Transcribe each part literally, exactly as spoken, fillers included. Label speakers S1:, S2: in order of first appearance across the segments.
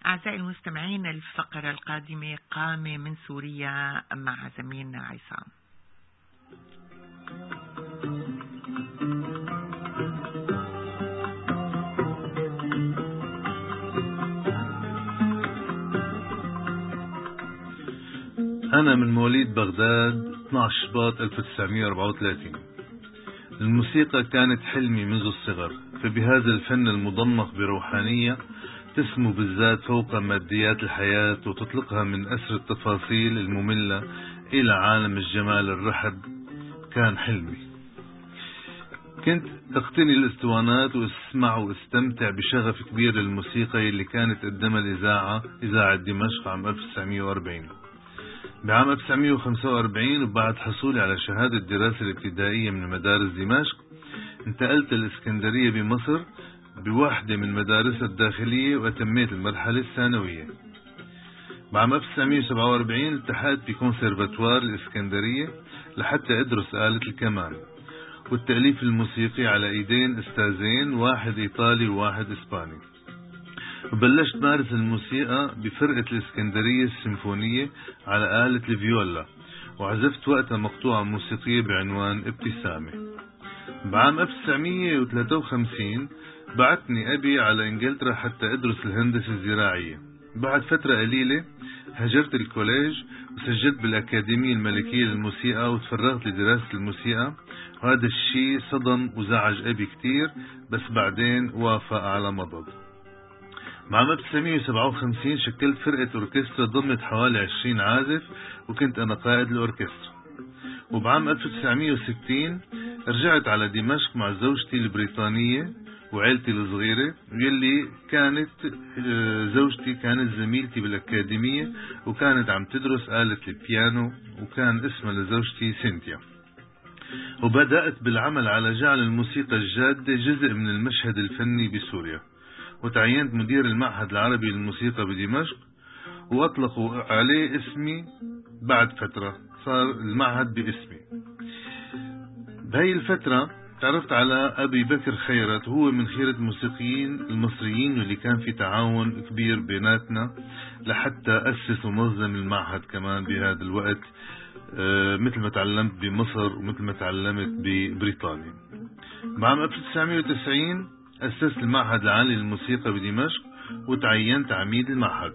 S1: أعزائي المستمعين، الفقرة القادمة قامة من سوريا مع زميلنا عصام.
S2: أنا من مواليد بغداد اثني عشر شباط ألف وتسعمئة وأربعة وثلاثين. الموسيقى كانت حلمي منذ الصغر، فبهذا الفن المضمخ بروحانية تسمو بالذات فوق ماديات الحياة وتطلقها من أسر التفاصيل المملة إلى عالم الجمال الرحب. كان حلمي. كنت أقتني الاسطوانات واسمع واستمتع بشغف كبير للموسيقى اللي كانت قدمها الإذاعة إذاعة دمشق عام ألف وتسعمئة وأربعين. بعام ألف وتسعمئة وخمسة وأربعين وبعد حصولي على شهادة الدراسة الابتدائية من مدارس دمشق، انتقلت الإسكندرية بمصر بواحدة من مدارسها الداخلية وأتميت المرحلة الثانوية. بعام ألف وتسعمئة وسبعة وأربعين التحقت بكونسرفاتوار الإسكندرية لحتى أدرس آلة الكمان والتأليف الموسيقي على إيدين أستاذين، واحد إيطالي وواحد إسباني. وبلشت مارس الموسيقى بفرقة الإسكندرية السيمفونية على آلة الفيولا، وعزفت وقتها مقطوعة موسيقية بعنوان ابتسامة. بعام ألف وتسعمئة وثلاثة وخمسين بعتني أبي على إنجلترا حتى أدرس الهندسة الزراعية. بعد فترة قليلة هجرت الكوليج وسجلت بالأكاديمية الملكية للموسيقى وتفرغت لدراسة الموسيقى، وهذا الشيء صدم وزعج أبي كتير، بس بعدين وافق على مضض. بعام ألف وتسعمئة وسبعة وخمسين شكلت فرقة أوركسترا ضمت حوالي عشرين عازف، وكنت أنا قائد الأوركسترا. وبعام ألف وتسعمئة وستين رجعت على دمشق مع زوجتي البريطانية وعيلتي الصغيرة، واللي كانت زوجتي كانت زميلتي بالأكاديمية وكانت عم تدرس آلة البيانو، وكان اسمها لزوجتي سينتيا. وبدأت بالعمل على جعل الموسيقى الجادة جزء من المشهد الفني بسوريا، وتعينت مدير المعهد العربي للموسيقى بدمشق، وأطلقوا عليه اسمي. بعد فترة صار المعهد باسمي. بهي الفترة تعرفت على أبي بكر خيرت، هو من خيرة الموسيقيين المصريين واللي كان في تعاون كبير بيناتنا لحتى أسس ونظم المعهد كمان بهذا الوقت، أه مثل ما تعلمت بمصر ومثل ما تعلمت ببريطانيا. بعام ألف وتسعمئة وتسعين أسست المعهد العالي للموسيقى بدمشق وتعينت عميد المعهد.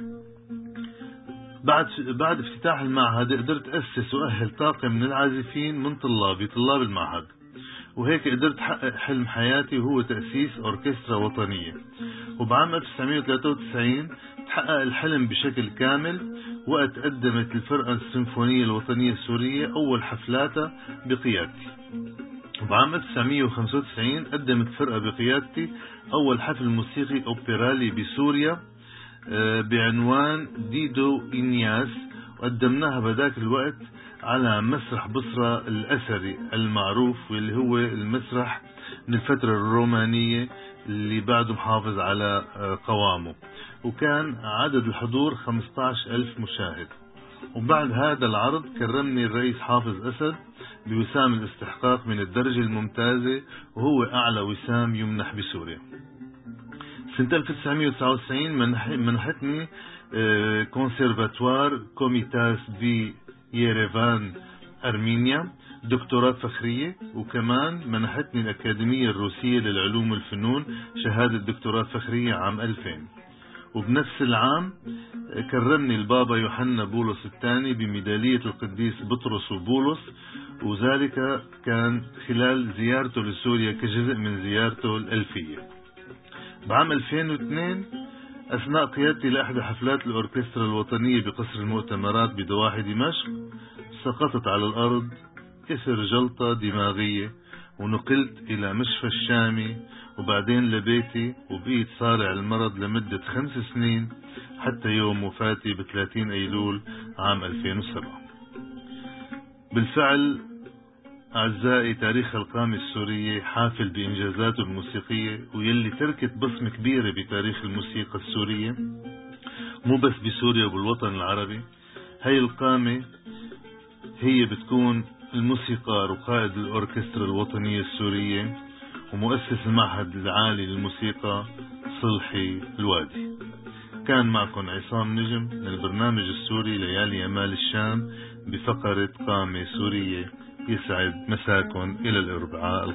S2: بعد بعد افتتاح المعهد قدرت أسس وأهل طاقم من العازفين من طلابي طلاب المعهد، وهيك قدرت أحقق حلم حياتي وهو تأسيس أوركسترا وطنية. وبعام ألف وتسعمئة وثلاثة وتسعين تحقق الحلم بشكل كامل، وقت قدمت الفرقة السيمفونية الوطنية السورية أول حفلاتها بقيادتي. وبعام ألف وتسعمئة وخمسة وتسعين قدمت فرقة بقيادتي أول حفل موسيقي أوبرالي بسوريا بعنوان ديدو إنياس، وقدمناها بذاك الوقت على مسرح بصرة الأثري المعروف، واللي هو المسرح من الفترة الرومانية اللي بعده محافظ على قوامه، وكان عدد الحضور خمسة عشر ألف مشاهد. وبعد هذا العرض كرمني الرئيس حافظ أسد بوسام الاستحقاق من الدرجة الممتازة، وهو أعلى وسام يمنح بسوريا. سنة ألف وتسعمئة وتسعة وتسعين منحتني كونسرفاتوار كوميتاس بي ييرفان أرمينيا دكتوراه فخرية، وكمان منحتني الأكاديمية الروسية للعلوم والفنون شهادة دكتوراه فخرية عام ألفين. وبنفس العام كرمني البابا يوحنا بولس الثاني بميدالية القديس بطرس وبولس، وذلك كان خلال زيارته لسوريا كجزء من زيارته الألفية. بعام ألفين واثنين أثناء قيادتي لأحد حفلات الأوركسترا الوطنية بقصر المؤتمرات بضواحي دمشق سقطت على الأرض إثر جلطة دماغية، ونقلت إلى مشفى الشامي وبعدين لبيتي، وبقيت صارع المرض لمدة خمس سنين حتى يوم وفاتي بثلاثين أيلول عام ألفين وسبعة. بالفعل أعزائي، تاريخ القامة السورية حافل بإنجازاته الموسيقية، ويلي تركت بصمة كبيرة بتاريخ الموسيقى السورية مو بس بسوريا وبالوطن العربي. هاي القامة هي بتكون الموسيقار وقائد الأوركسترا الوطنية السورية ومؤسس المعهد العالي للموسيقى صلحي الوادي. كان معكم عصام نجم من البرنامج السوري ليالي يمال الشام بفقرة قامة سورية. يسعد مساكم إلى الأربعاء.